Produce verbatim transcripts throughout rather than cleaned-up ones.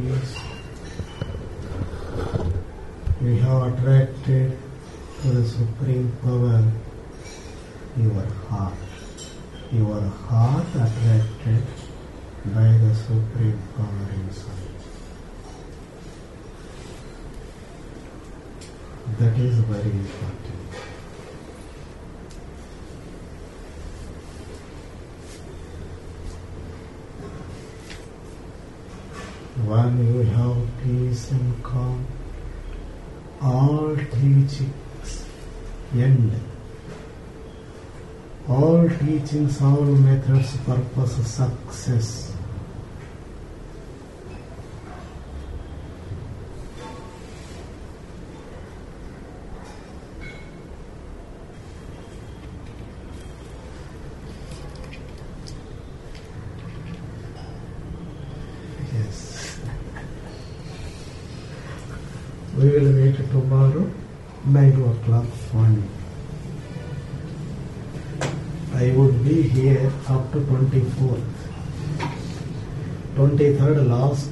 means you have attracted to the Supreme Power your heart. Your heart attracted by the Supreme Power inside. That is very important. When you have peace and calm, all teachings end. All teachings, all methods, purpose, success. Yes. We will meet tomorrow, nine o'clock morning. I would be here up to twenty-fourth. twenty-third last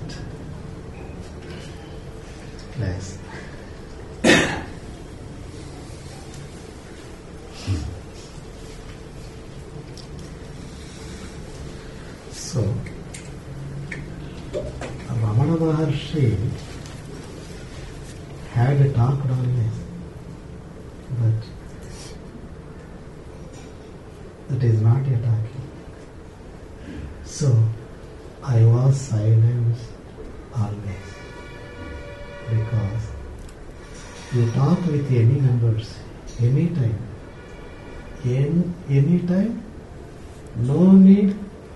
class. So, Ramana Maharshi had a talk on this, but that is not a talking. So, I was silent always, because you talk with any members, anytime, any, anytime, no need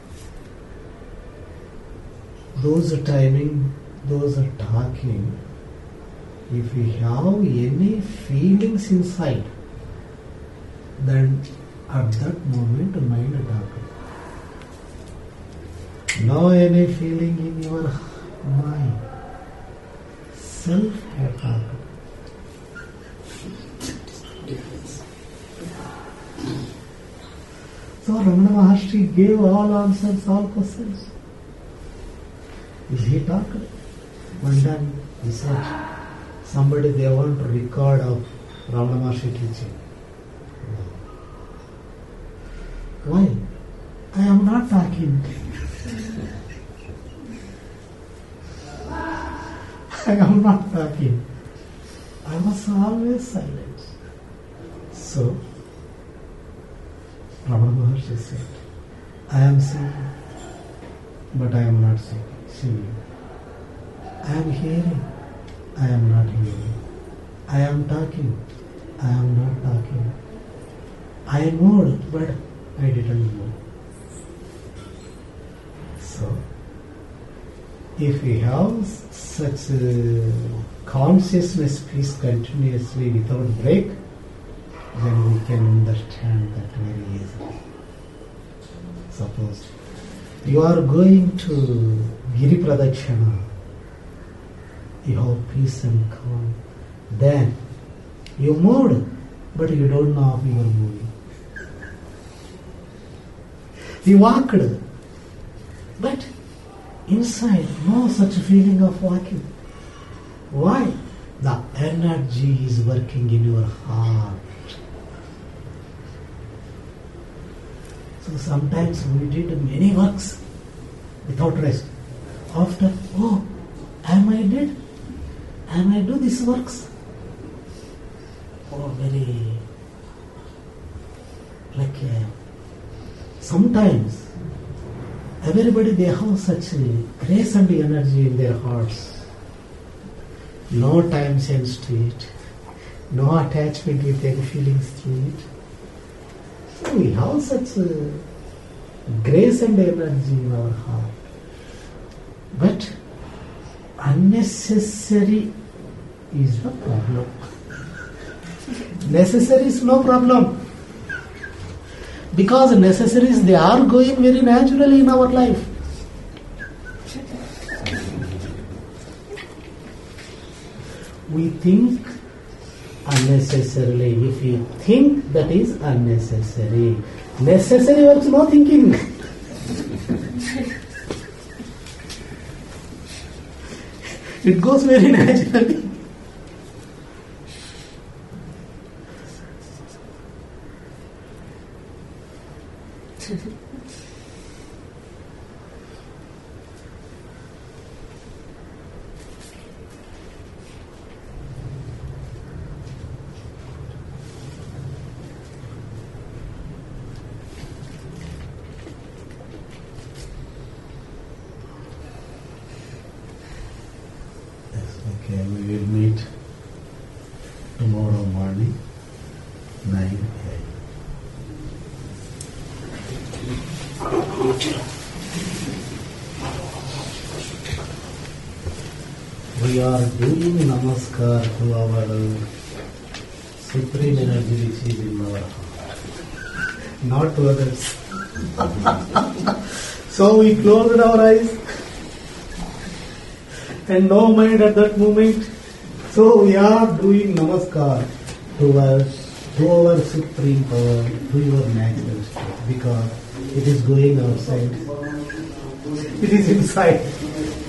those timing, those are talking. If you have any feelings inside, then at that moment mind talking. No any feeling in your mind. Self had talking. So Ramana Maharshi gave all answers, all questions. Is he talked? One time he said, somebody they want to record of Ramana Maharshi teaching. Why? I am not talking. I am not talking. I was always silent. So, Ramana Maharshi said, I am singing, but I am not singing. singing. I am hearing, I am not hearing. I am talking, I am not talking. I moved, but I didn't move. So, if we have such uh, consciousness peace continuously without break, then we can understand that very easily. Suppose you are going to Giri Pradakshina, you have peace and calm, then you moved, but you don't know if you are moving. You walked, but inside no such feeling of walking. Why? The energy is working in your heart. So sometimes we did many works without rest. After, oh, am I did? Am I do these works? Oh, very, like, uh, sometimes everybody they have such grace and energy in their hearts. No time sense to it. No attachment with any feelings to it. So we have such uh, grace and energy in our heart. But unnecessary is the problem. Necessary is no problem. Because necessaries, they are going very naturally in our life. We think unnecessarily. If you think, that is unnecessary. Necessary works no thinking. It goes very naturally. Okay, we will meet tomorrow morning, nine a.m. We are doing namaskar to our supreme energy which is in our heart, not to others. So we closed our eyes and no mind at that moment. So we are doing namaskar to our, to our supreme power, to your natural state, because it is going outside. It is inside.